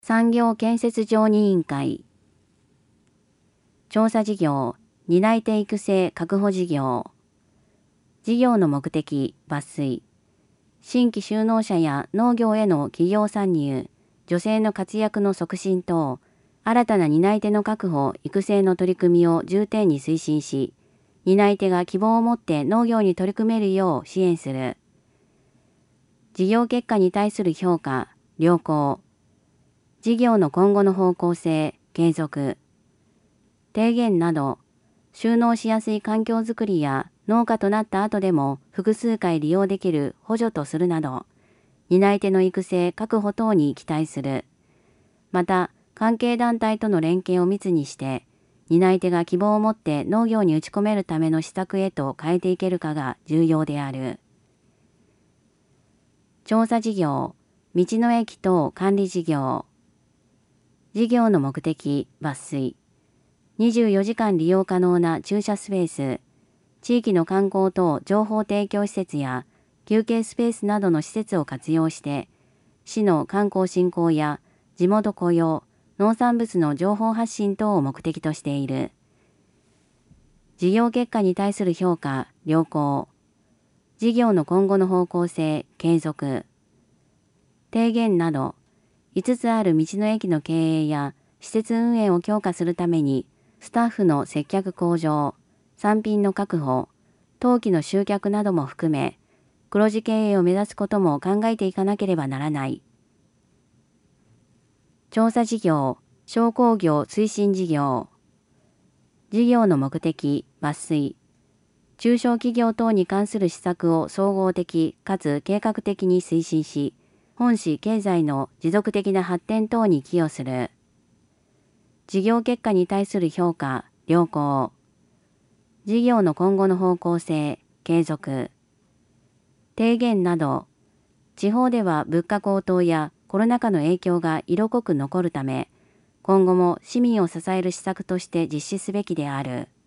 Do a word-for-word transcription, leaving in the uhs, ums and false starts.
産業建設常任委員会。調査事業、担い手育成確保事業。事業の目的、抜粋。新規就農者や農業への企業参入、女性の活躍の促進等、新たな担い手の確保・育成の取り組みを重点に推進し、担い手が希望を持って農業に取り組めるよう支援する。事業結果に対する評価、良好。事業の今後の方向性、継続。提言など、就農しやすい環境づくりや農家となった後でも複数回利用できる補助とするなど、担い手の育成確保等に期待する。また、関係団体との連携を密にして、担い手が希望を持って農業に打ち込めるための施策へと変えていけるかが重要である。調査事業、道の駅等管理事業。事業の目的、抜粋。にじゅうよじかん利用可能な駐車スペース、地域の観光等情報提供施設や休憩スペースなどの施設を活用して、市の観光振興や地元雇用、農産物の情報発信等を目的としている。事業結果に対する評価、良好。事業の今後の方向性、継続。提言など、いつつある道の駅の経営や施設運営を強化するために、スタッフの接客向上、産品の確保、当期の集客なども含め、黒字経営を目指すことも考えていかなければならない。調査事業、商工業推進事業。事業の目的、抜粋。中小企業等に関する施策を総合的かつ計画的に推進し、本市経済の持続的な発展等に寄与する。事業結果に対する評価、良好。事業の今後の方向性、継続。提言など、地方では物価高騰やコロナ禍の影響が色濃く残るため、今後も市民を支える施策として実施すべきである。